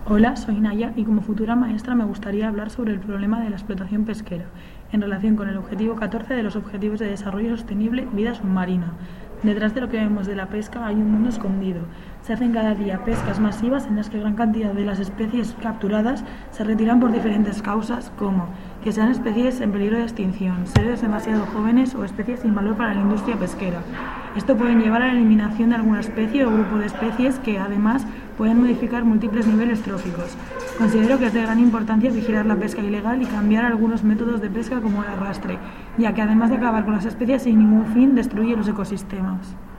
Hola, soy Naya y como futura maestra me gustaría hablar sobre el problema de la explotación pesquera en relación con el objetivo 14 de los Objetivos de Desarrollo Sostenible, vida submarina. Detrás de lo que vemos de la pesca hay un mundo escondido. Se hacen cada día pescas masivas en las que gran cantidad de las especies capturadas se retiran por diferentes causas, como que sean especies en peligro de extinción, seres demasiado jóvenes o especies sin valor para la industria pesquera. Esto puede llevar a la eliminación de alguna especie o grupo de especies que, además, pueden modificar múltiples niveles tróficos. Considero que es de gran importancia vigilar la pesca ilegal y cambiar algunos métodos de pesca como el arrastre, ya que además de acabar con las especies sin ningún fin, destruye los ecosistemas.